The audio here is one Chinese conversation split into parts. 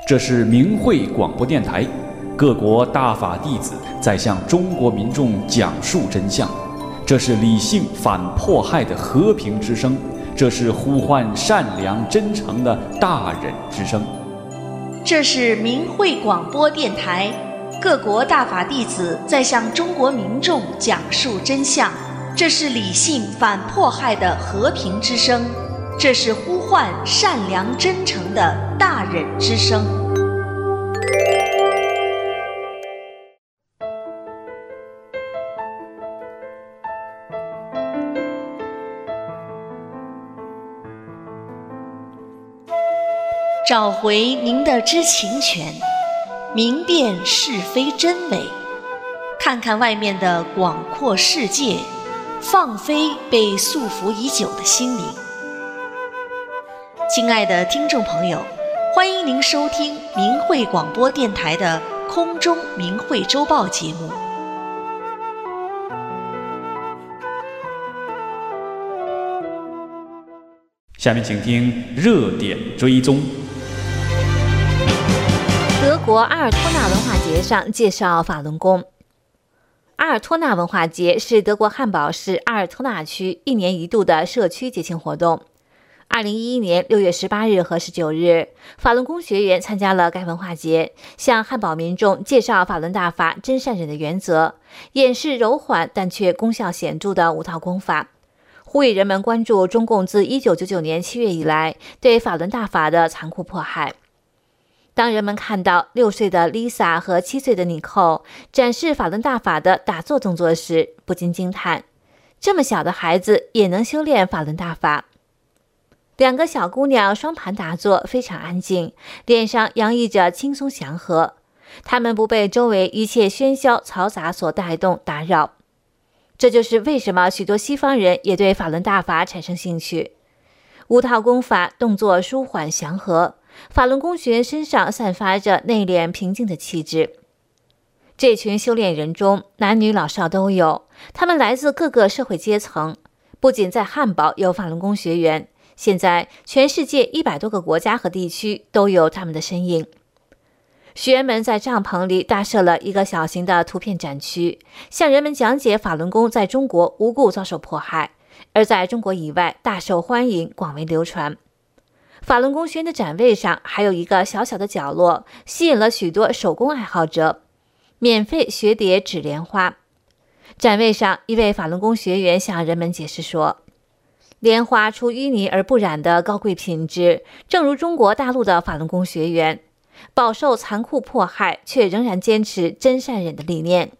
这是明慧广播电台，各国大法弟子在向中国民众讲述真相。这是理性反迫害的和平之声，这是呼唤善良真诚的大忍之声。 这是明慧广播电台，各国大法弟子在向中国民众讲述真相。这是理性反迫害的和平之声，这是呼唤善良真诚的大忍之声。找回您的知情权，明辨是非真伪，看看外面的广阔世界，放飞被束缚已久的心灵。亲爱的听众朋友，欢迎您收听明慧广播电台的空中明慧周报节目。 下面请听热点追踪。 德国阿尔托纳文化节上介绍法轮功。阿尔托纳文化节是德国汉堡市阿尔托纳区一年一度的社区节庆活动。2011年6月18日和19日，法轮功学员参加了该文化节，向汉堡民众介绍法轮大法真善忍的原则，演示柔缓但却功效显著的5套功法，呼吁人们关注中共自1999年7月以来对法轮大法的残酷迫害。当人们看到6岁的 Lisa 和7岁的尼寇展示法轮大法的打坐动作时，不禁惊叹，这么小的孩子也能修炼法轮大法。2个小姑娘双盘打坐，非常安静，脸上洋溢着轻松祥和，她们不被周围一切喧嚣嘈杂所带动打扰。这就是为什么许多西方人也对法轮大法产生兴趣。5套功法动作舒缓祥和，法轮功学员身上散发着内敛平静的气质。这群修炼人中，男女老少都有，他们来自各个社会阶层，不仅在汉堡有法轮功学员，现在全世界100多个国家和地区都有他们的身影。学员们在帐篷里搭设了一个小型的图片展区，向人们讲解法轮功在中国无故遭受迫害，而在中国以外大受欢迎，广为流传。法轮功学员的展位上还有一个小小的角落，吸引了许多手工爱好者，免费学叠纸莲花。展位上，一位法轮功学员向人们解释说，莲花出淤泥而不染的高贵品质，正如中国大陆的法轮功学员饱受残酷迫害，却仍然坚持真善忍的理念。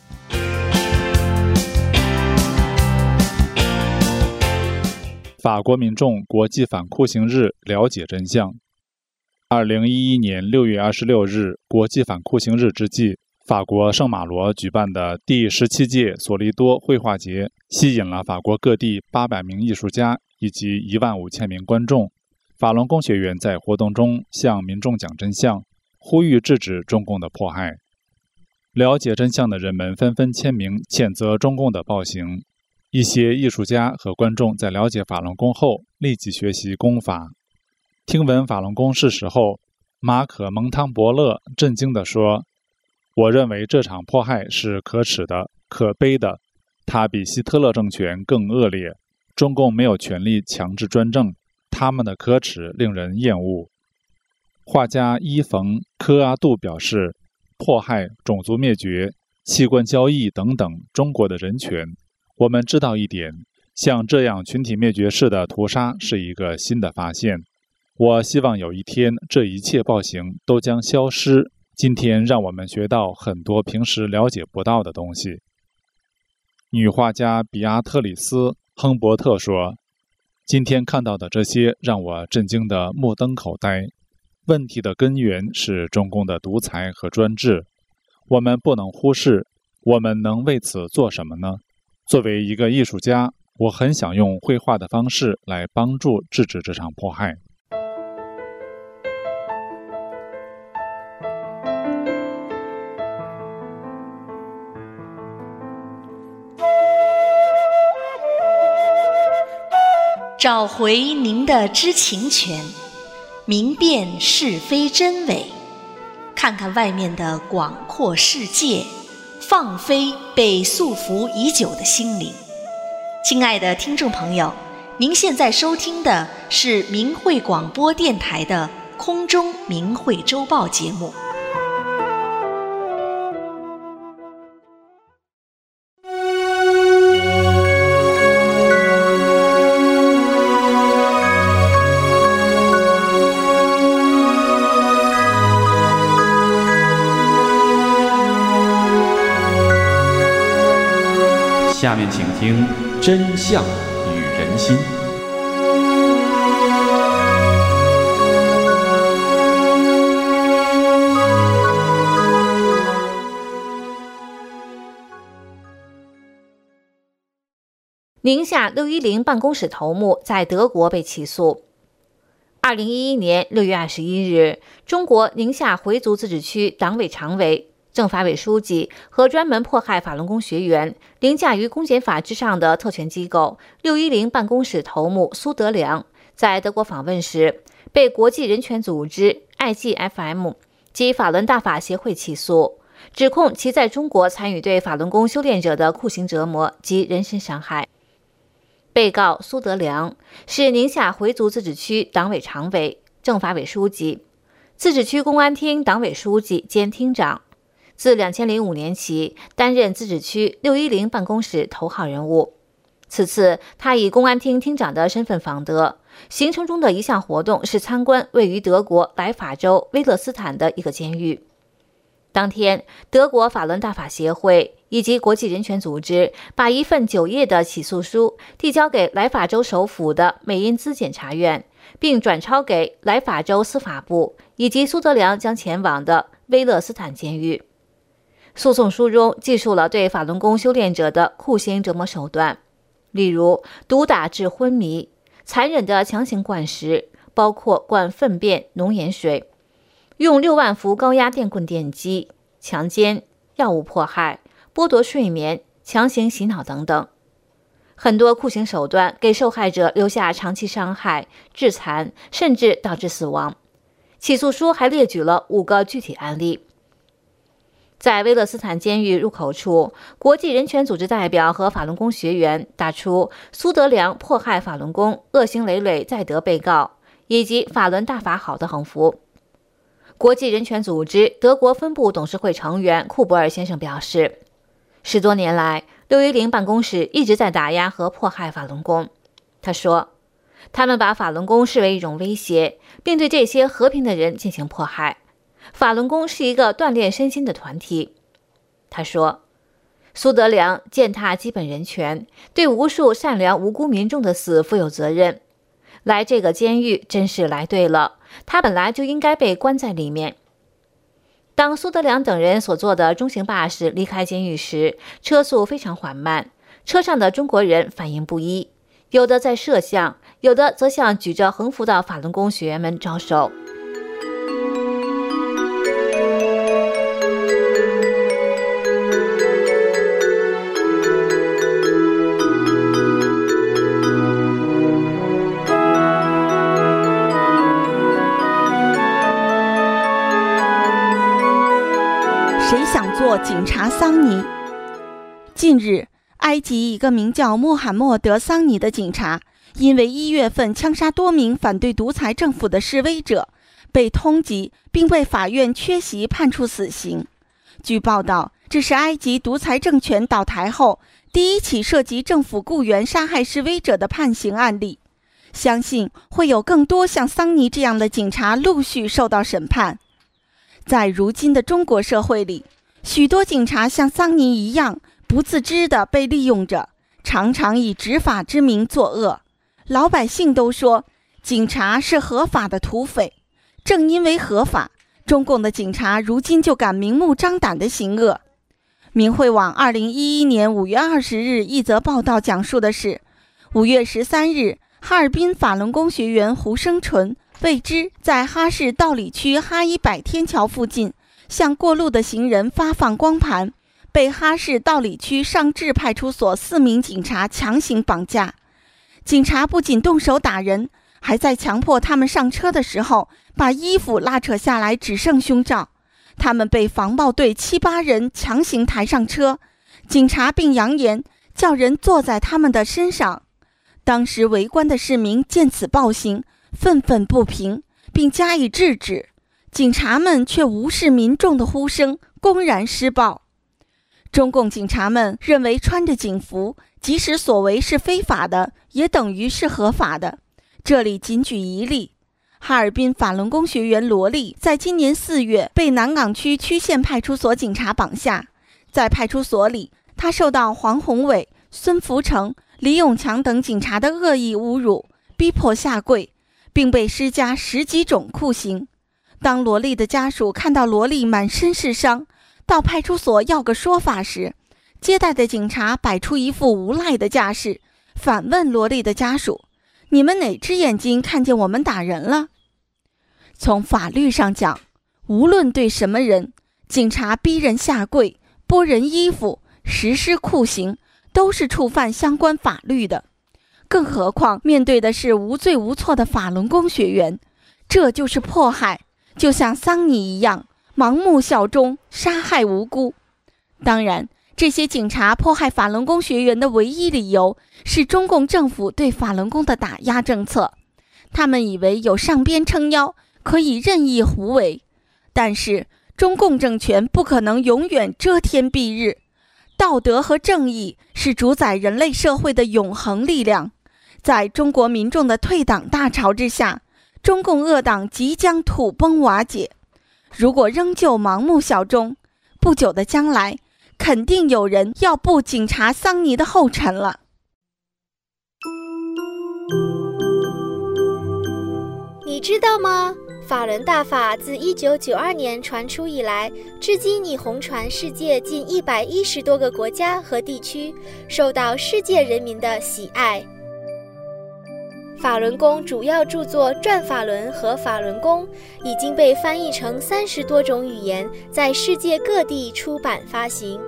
法国民众国际反酷刑日了解真相。2011年6月26日，国际反酷刑日之际，法国圣马罗举办的第17届索利多绘画节吸引了法国各地800名艺术家以及15000名观众。法轮功学员在活动中向民众讲真相，呼吁制止中共的迫害。了解真相的人们纷纷签名谴责中共的暴行。一些艺术家和观众在了解法轮功后立即学习功法。听闻法轮功事实后，马可·蒙汤伯勒震惊地说，我认为这场迫害是可耻的、可悲的，它比希特勒政权更恶劣。中共没有权利强制专政，他们的可耻令人厌恶。画家伊冯·科阿杜表示，迫害、种族灭绝、器官交易等等中国的人权，我们知道一点，像这样群体灭绝式的屠杀是一个新的发现。我希望有一天这一切暴行都将消失。今天让我们学到很多平时了解不到的东西。女画家比阿特里斯·亨伯特说，今天看到的这些让我震惊得目瞪口呆。问题的根源是中共的独裁和专制，我们不能忽视。我们能为此做什么呢？作为一个艺术家，我很想用绘画的方式来帮助制止这场迫害。 找回您的知情权，明辨是非真伪， 看看外面的广阔世界，放飞被束缚已久的心灵。亲爱的听众朋友，您现在收听的是明慧广播电台的空中明慧周报节目。 下面请听《真相与人心》。 宁夏610办公室头目在德国被起诉。2011年6月21日，中国宁夏回族自治区党委常委、政法委书记和专门迫害法轮功学员凌驾于公检法之上的特权机构610办公室头目苏德良，在德国访问时，被国际人权组织 IGFM 及法轮大法协会起诉，指控其在中国参与对法轮功修炼者的酷刑折磨及人身伤害。被告苏德良是宁夏回族自治区党委常委、政法委书记、自治区公安厅党委书记兼厅长。自2005年起担任自治区610办公室头号人物。此次他以公安厅厅长的身份访德，行程中的一项活动是参观位于德国莱法州威勒斯坦的一个监狱。当天，德国法轮大法协会以及国际人权组织把一份9页的起诉书递交给莱法州首府的美因兹检察院，并转抄给莱法州司法部以及苏德良将前往的威勒斯坦监狱。诉讼书中记述了对法轮功修炼者的酷刑折磨手段，例如毒打致昏迷、残忍的强行灌食，包括灌粪便、浓盐水，用6万伏高压电棍电击、强奸、药物迫害、剥夺睡眠、强行洗脑等等。很多酷刑手段给受害者留下长期伤害、致残，甚至导致死亡。起诉书还列举了5个具体案例。在威勒斯坦监狱入口处，国际人权组织代表和法轮功学员打出苏德良迫害法轮功、恶行累累在德被告以及法轮大法好的横幅。国际人权组织德国分部董事会成员库伯尔先生表示，10多年来610办公室一直在打压和迫害法轮功。他说，他们把法轮功视为一种威胁，并对这些和平的人进行迫害。法轮功是一个锻炼身心的团体。他说，苏德良践踏基本人权，对无数善良无辜民众的死负有责任。来这个监狱真是来对了，他本来就应该被关在里面。当苏德良等人所坐的中型巴士离开监狱时，车速非常缓慢，车上的中国人反应不一，有的在摄像，有的则向举着横幅的法轮功学员们招手。 谁想做警察桑尼？近日，埃及一个名叫穆罕默德·桑尼的警察，因为1月份枪杀多名反对独裁政府的示威者，被通缉并被法院缺席判处死刑。据报道，这是埃及独裁政权倒台后第一起涉及政府雇员杀害示威者的判刑案例。相信会有更多像桑尼这样的警察陆续受到审判。在如今的中国社会里，许多警察像桑尼一样不自知地被利用着，常常以执法之名作恶。老百姓都说警察是合法的土匪，正因为合法，中共的警察如今就敢明目张胆地行恶。明慧网2011年5月20日一则报道讲述的是5月13日，哈尔滨法轮功学员胡生纯为之在哈市道里区哈一百天桥附近向过路的行人发放光盘，被哈市道里区上志派出所4名警察强行绑架。警察不仅动手打人，还在强迫他们上车的时候把衣服拉扯下来只剩胸罩。 他们被防暴队7、8人强行抬上车，警察并扬言叫人坐在他们的身上。当时围观的市民见此暴行，愤愤不平，并加以制止，警察们却无视民众的呼声，公然施暴。中共警察们认为穿着警服，即使所为是非法的，也等于是合法的。这里仅举一例，哈尔滨法轮功学员罗丽在今年4月被南岗区区县派出所警察绑架，在派出所里，他受到黄宏伟、孙福成、李永强等警察的恶意侮辱，逼迫下跪，并被施加10几种酷刑。当罗丽的家属看到罗丽满身是伤，到派出所要个说法时，接待的警察摆出一副无赖的架势，反问罗丽的家属：你们哪只眼睛看见我们打人了？从法律上讲，无论对什么人，警察逼人下跪、剥人衣服、实施酷刑，都是触犯相关法律的。更何况面对的是无罪无错的法轮功学员，这就是迫害，就像桑尼一样，盲目效忠，杀害无辜。当然，这些警察迫害法轮功学员的唯一理由是中共政府对法轮功的打压政策。他们以为有上边撑腰，可以任意胡为。但是中共政权不可能永远遮天蔽日，道德和正义是主宰人类社会的永恒力量。在中国民众的退党大潮之下，中共恶党即将土崩瓦解。如果仍旧盲目效忠，不久的将来，肯定有人要步警察桑尼的后尘了。 你知道吗？法轮大法自1992年传出以来，至今已红传世界近110多个国家和地区，受到世界人民的喜爱。法轮功主要著作《转法轮》和《法轮功》已经被翻译成30多种语言，在世界各地出版发行。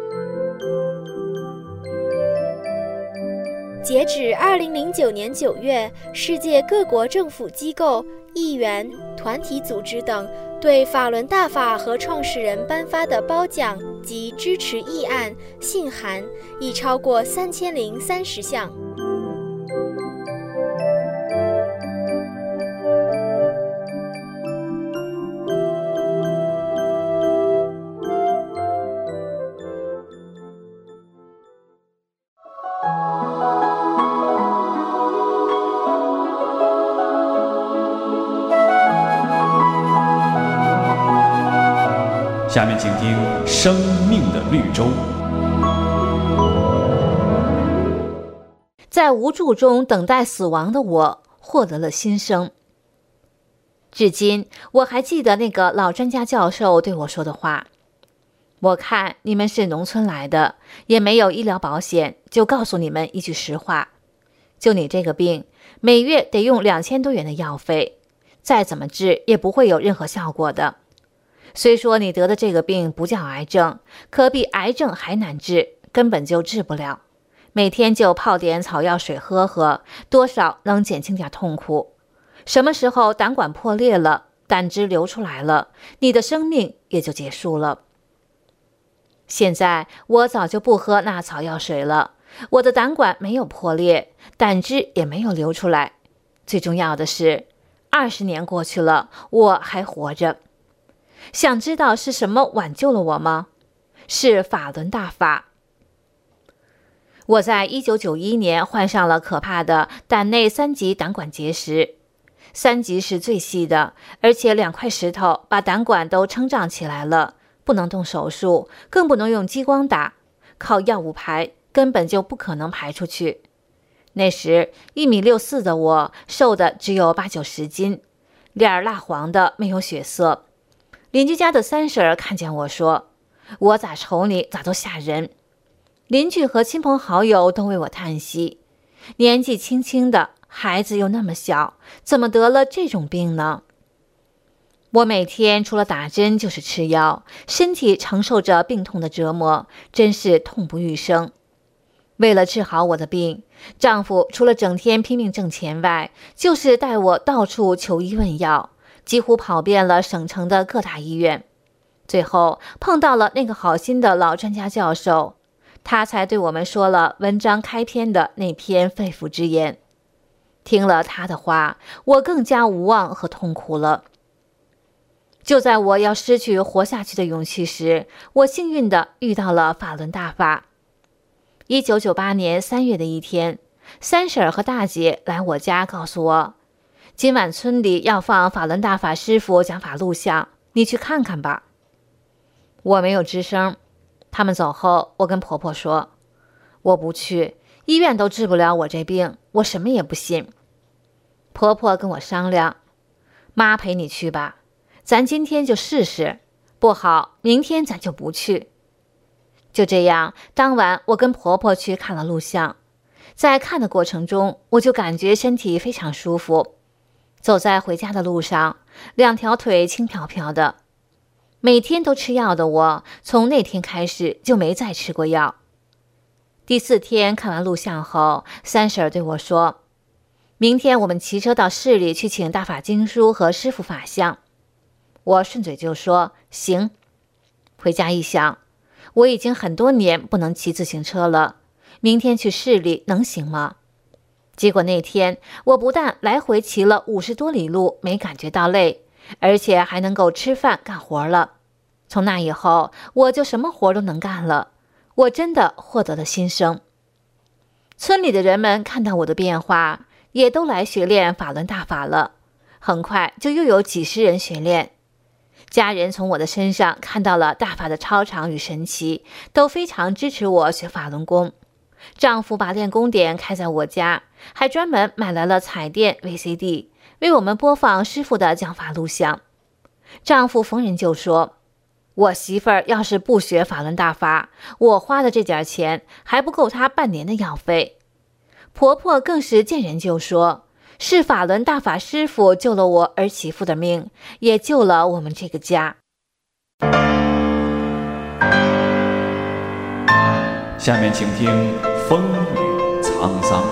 截止2009年9月，世界各国政府机构、议员、团体组织等对法轮大法和创始人颁发的褒奖及支持议案、信函已超过3030项。 下面请听《生命的绿洲》。 在无助中等待死亡的我，获得了新生。至今我还记得那个老专家教授对我说的话：我看你们是农村来的，也没有医疗保险，就告诉你们一句实话，就你这个病，每月得用2000多元的药费，再怎么治也不会有任何效果的。虽说你得的这个病不叫癌症，可比癌症还难治，根本就治不了。每天就泡点草药水喝喝，多少能减轻点痛苦。什么时候胆管破裂了，胆汁流出来了，你的生命也就结束了。现在我早就不喝那草药水了，我的胆管没有破裂，胆汁也没有流出来。最重要的是，20年过去了，我还活着。想知道是什么挽救了我吗？是法轮大法。我在1991年患上了可怕的胆内3级胆管结石，3级是最细的，而且2块石头把胆管都撑胀起来了，不能动手术，更不能用激光打，靠药物排根本就不可能排出去。那时1.64米的我，瘦的只有8、90斤，脸蜡黄的，没有血色。邻居家的三婶看见我说：我咋瞅你咋都吓人。邻居和亲朋好友都为我叹息，年纪轻轻的，孩子又那么小，怎么得了这种病呢？我每天除了打针就是吃药，身体承受着病痛的折磨，真是痛不欲生。为了治好我的病，丈夫除了整天拼命挣钱外，就是带我到处求医问药，几乎跑遍了省城的各大医院。 最后碰到了那个好心的老专家教授，他才对我们说了文章开篇的那篇肺腑之言。听了他的话，我更加无望和痛苦了。就在我要失去活下去的勇气时，我幸运地遇到了法轮大法。1998年3月的一天，三婶和大姐来我家告诉我，今晚村里要放法轮大法师傅讲法录像，你去看看吧。我没有吱声。他们走后，我跟婆婆说，我不去，医院都治不了我这病，我什么也不信。婆婆跟我商量，妈陪你去吧，咱今天就试试，不好，明天咱就不去。就这样，当晚我跟婆婆去看了录像。在看的过程中，我就感觉身体非常舒服，走在回家的路上，2条腿轻飘飘的。每天都吃药的我，从那天开始就没再吃过药。第4天看完录像后，三婶对我说，明天我们骑车到市里去请大法经书和师父法相。我顺嘴就说行。回家一想，我已经很多年不能骑自行车了，明天去市里能行吗？结果那天我不但来回骑了50多里路，没感觉到累，而且还能够吃饭干活了。从那以后，我就什么活都能干了，我真的获得了新生。村里的人们看到我的变化，也都来学练法轮大法了，很快就又有几十人学练。家人从我的身上看到了大法的超常与神奇，都非常支持我学法轮功。丈夫把练功点开在我家，还专门买来了彩电 VCD， 为我们播放师父的讲法录像。丈夫逢人就说，我媳妇儿要是不学法轮大法，我花的这点钱还不够她半年的药费。婆婆更是见人就说，是法轮大法师父救了我儿媳妇的命，也救了我们这个家。 下面请听风雨沧桑。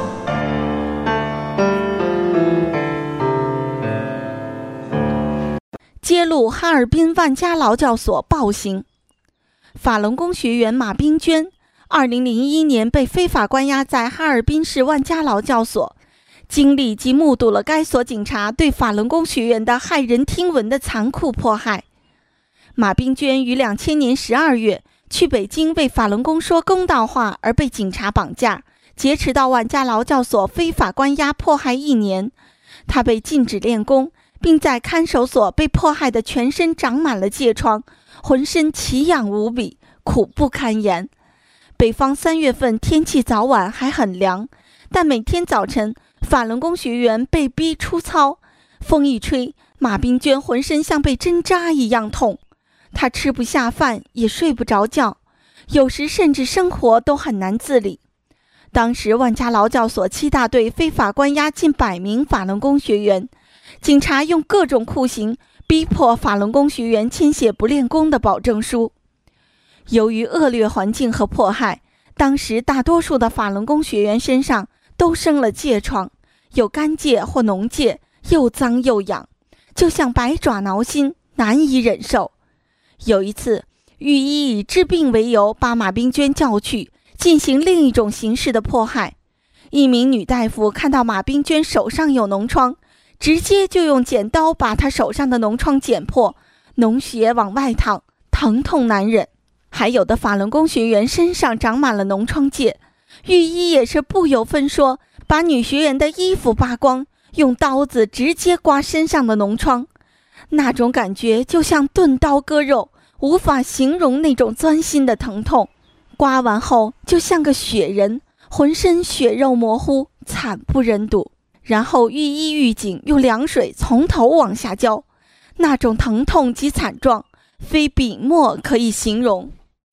揭露哈尔滨万家劳教所暴行。法轮功学员马冰娟2001年被非法关押在哈尔滨市万家劳教所，经历及目睹了该所警察对法轮功学员的骇人听闻的残酷迫害。马冰娟于2000年12月去北京为法轮功说公道话而被警察绑架，劫持到万家劳教所非法关押迫害1年。她被禁止练功，并在看守所被迫害的全身长满了疥疮，浑身奇痒无比，苦不堪言。北方3月份天气早晚还很凉，但每天早晨法轮功学员被逼出操，风一吹，马冰娟浑身像被针扎一样痛。她吃不下饭，也睡不着觉，有时甚至生活都很难自理。当时万家劳教所7大队非法关押近100名法轮功学员，警察用各种酷刑逼迫法轮功学员签写不练功的保证书。由于恶劣环境和迫害，当时大多数的法轮功学员身上都生了疥疮，有干疥或脓疥，又脏又痒，就像百爪挠心，难以忍受。有一次，御医以治病为由把马冰娟叫去，进行另一种形式的迫害。一名女大夫看到马冰娟手上有脓疮，直接就用剪刀把她手上的脓疮剪破，脓血往外淌，疼痛难忍。还有的法轮功学员身上长满了脓疮疥，御医也是不由分说，把女学员的衣服扒光，用刀子直接刮身上的脓疮。那种感觉就像钝刀割肉，无法形容那种钻心的疼痛。刮完后就像个雪人，浑身血肉模糊，惨不忍睹。然后御医狱警用凉水从头往下浇，那种疼痛及惨状，非笔墨可以形容。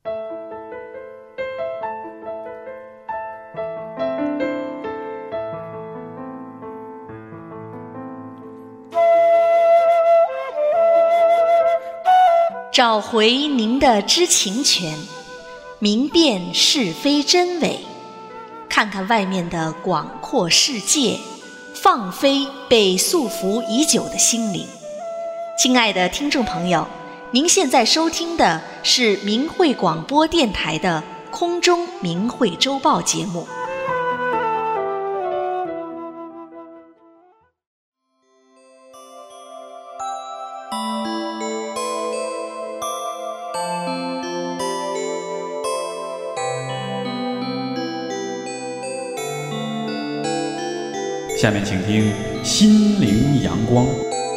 找回您的知情权，明辨是非真伪，看看外面的广阔世界，放飞被束缚已久的心灵。亲爱的听众朋友， 您现在收听的是明慧广播电台的空中明慧周报节目。 下面请听心灵阳光。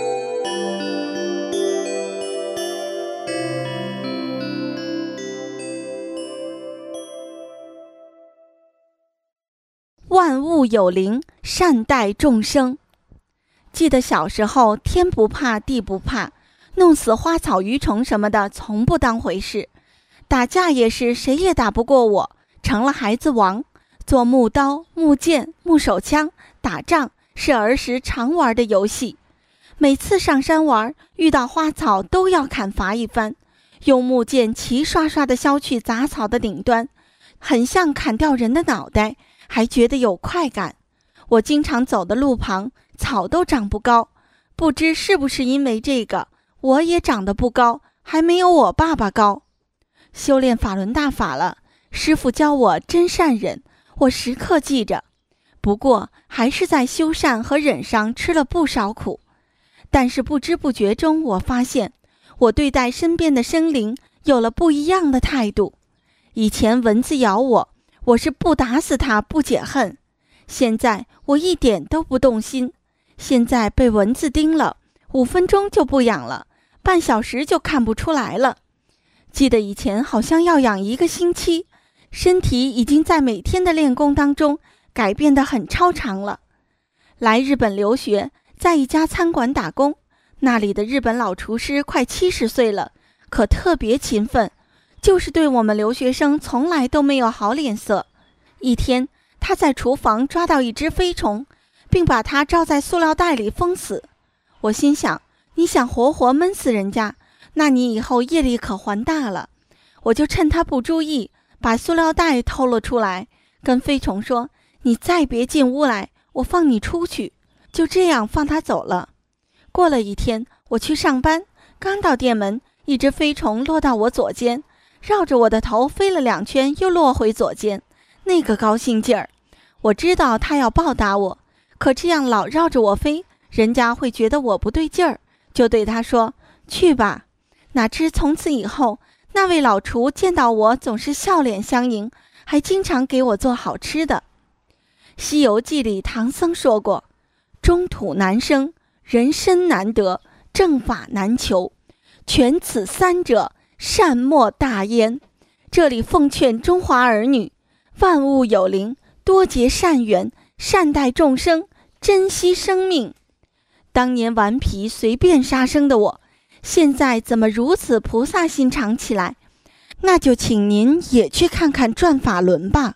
万物有灵，善待众生。记得小时候，天不怕地不怕，弄死花草鱼虫什么的从不当回事，打架也是谁也打不过我，成了孩子王。做木刀、木剑、木手枪，打仗是儿时常玩的游戏。每次上山玩，遇到花草都要砍伐一番，用木剑齐刷刷地削去杂草的顶端，很像砍掉人的脑袋，还觉得有快感。我经常走的路旁，草都长不高，不知是不是因为这个，我也长得不高，还没有我爸爸高。修炼法轮大法了，师父教我真善忍，我时刻记着。不过还是在修善和忍上吃了不少苦。但是不知不觉中，我发现我对待身边的生灵有了不一样的态度。以前蚊子咬我，我是不打死它不解恨，现在我一点都不动心。现在被蚊子叮了，5分钟就不痒了，半小时就看不出来了。记得以前好像要养1个星期，身体已经在每天的练功当中改变得很超常了。来日本留学，在一家餐馆打工，那里的日本老厨师快70岁了，可特别勤奋，就是对我们留学生从来都没有好脸色。一天，他在厨房抓到一只飞虫，并把它罩在塑料袋里封死。我心想，你想活活闷死人家，那你以后业力可还大了。我就趁他不注意，把塑料袋偷了出来，跟飞虫说，你再别进屋来，我放你出去。就这样放他走了。过了1天，我去上班，刚到店门，一只飞虫落到我左肩，绕着我的头飞了2圈，又落回左肩。那个高兴劲儿！我知道他要报答我，可这样老绕着我飞，人家会觉得我不对劲儿，就对他说，去吧。哪知从此以后，那位老厨见到我总是笑脸相迎，还经常给我做好吃的。《西游记》里唐僧说过，中土难生，人身难得，正法难求，全此3者，善莫大焉。这里奉劝中华儿女，万物有灵，多结善缘，善待众生，珍惜生命。当年顽皮随便杀生的我，现在怎么如此菩萨心肠起来？那就请您也去看看转法轮吧。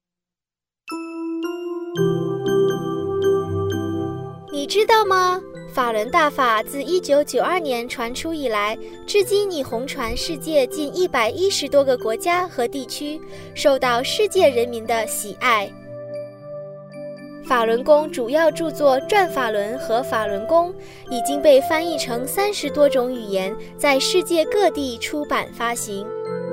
你知道吗？法轮大法自1992年传出以来，至今已红传世界近110多个国家和地区，受到世界人民的喜爱。法轮功主要著作《转法轮》和《法轮功》已经被翻译成30多种语言，在世界各地出版发行。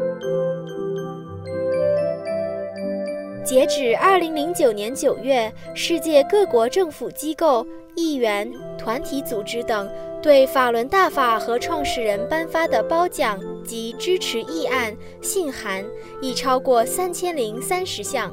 截止2009年9月，世界各国政府机构、议员、团体组织等对法轮大法和创始人颁发的褒奖及支持议案、信函已超过3030项。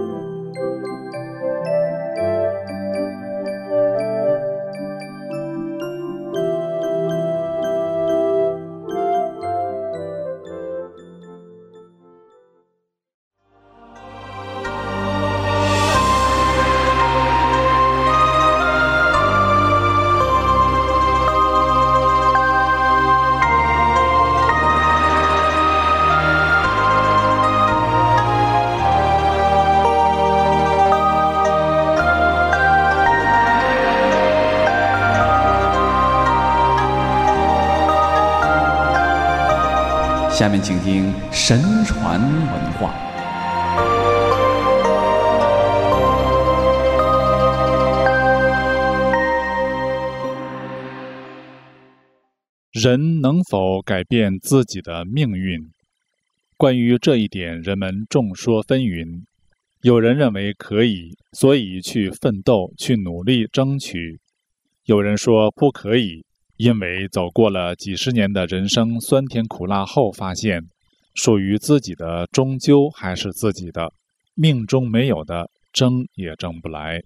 下面请听神传文化。 人能否改变自己的命运？关于这一点，人们众说纷纭。有人认为可以，所以去奋斗，去努力争取；有人说不可以，因为走过了几十年的人生酸甜苦辣后，发现属于自己的终究还是自己的，命中没有的，争也争不来。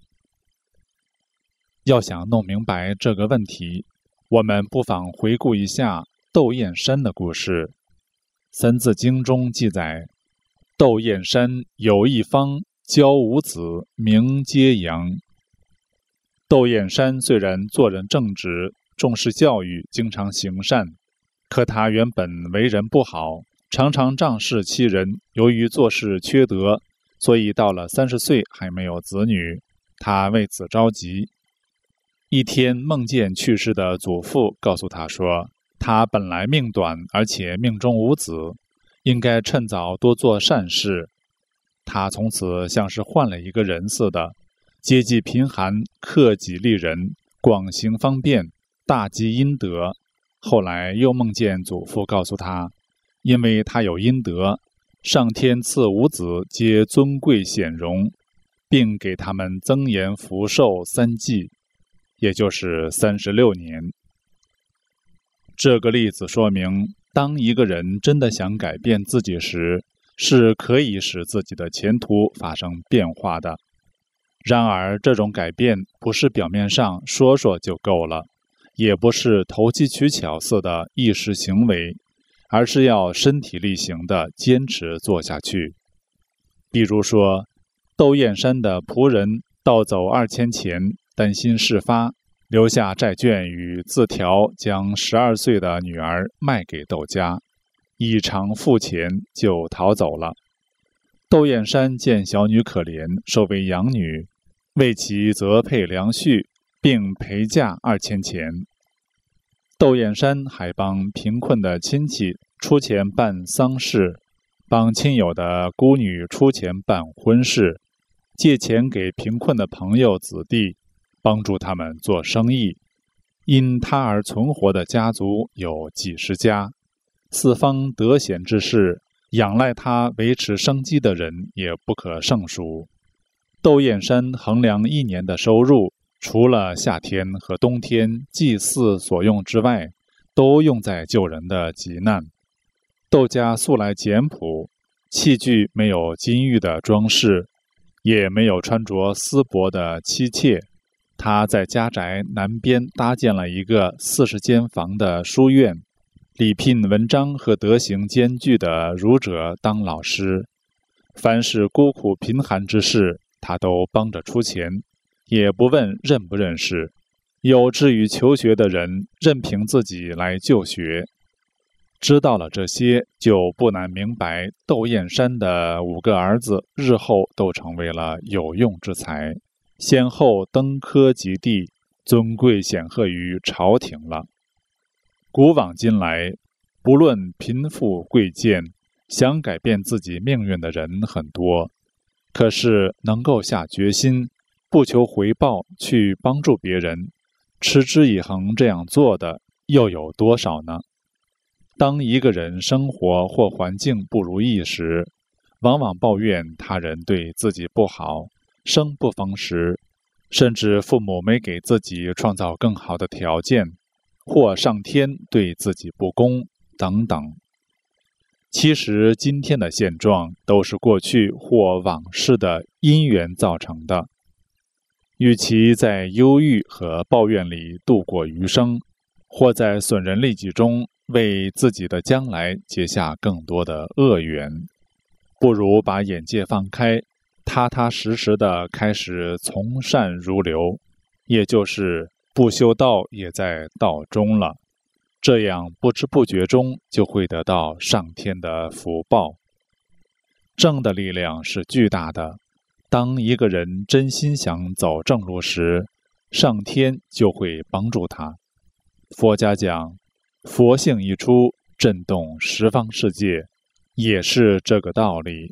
要想弄明白这个问题，我们不妨回顾一下窦燕山的故事。《三字经》中记载，窦燕山有一方，教五子，名皆扬。窦燕山虽然做人正直，重视教育，经常行善，可他原本为人不好，常常仗势欺人。由于做事缺德，所以到了30岁还没有子女，他为此着急。一天梦见去世的祖父，告诉他说，他本来命短，而且命中无子，应该趁早多做善事。他从此像是换了一个人似的，接济贫寒，克己利人，广行方便，大积阴德。后来又梦见祖父告诉他，因为他有阴德，上天赐五子皆尊贵显荣，并给他们增延福寿3纪，也就是36年。这个例子说明，当一个人真的想改变自己时，是可以使自己的前途发生变化的。然而，这种改变不是表面上说说就够了，也不是投机取巧似的一时行为，而是要身体力行的坚持做下去。比如说，窦燕山的仆人盗走2000钱，担心事发，留下债券与字条，将12岁的女儿卖给窦家，以偿付钱就逃走了。窦燕山见小女可怜，收为养女，为其择配良婿，并陪嫁2000钱。窦燕山还帮贫困的亲戚出钱办丧事，帮亲友的孤女出钱办婚事，借钱给贫困的朋友子弟，帮助他们做生意。因他而存活的家族有几十家，四方得闲之事，仰赖他维持生机的人也不可胜数。窦燕山衡量1年的收入，除了夏天和冬天祭祀所用之外，都用在救人的急难。窦家素来简朴，器具没有金玉的装饰，也没有穿着丝帛的妻妾。他在家宅南边搭建了一个40间房的书院，礼聘文章和德行兼具的儒者当老师。凡是孤苦贫寒之事，他都帮着出钱，也不问认不认识。有志于求学的人，任凭自己来就学。知道了这些，就不难明白窦燕山的5个儿子日后都成为了有用之才，先后登科及第，尊贵显赫于朝廷了。古往今来，不论贫富贵贱，想改变自己命运的人很多，可是能够下决心，不求回报去帮助别人，持之以恒这样做的又有多少呢？当一个人生活或环境不如意时，往往抱怨他人对自己不好，生不逢时，甚至父母没给自己创造更好的条件，或上天对自己不公等等。其实今天的现状都是过去或往事的因缘造成的。与其在忧郁和抱怨里度过余生，或在损人利己中为自己的将来结下更多的恶缘，不如把眼界放开，踏踏实实地开始从善如流，也就是不修道也在道中了。这样不知不觉中就会得到上天的福报。正的力量是巨大的，当一个人真心想走正路时，上天就会帮助他。佛家讲，佛性一出，震动十方世界，也是这个道理。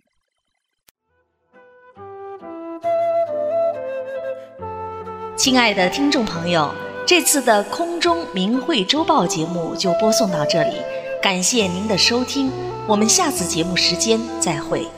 亲爱的听众朋友， 这次的空中明慧周报节目就播送到这里，感谢您的收听，我们下次节目时间再会。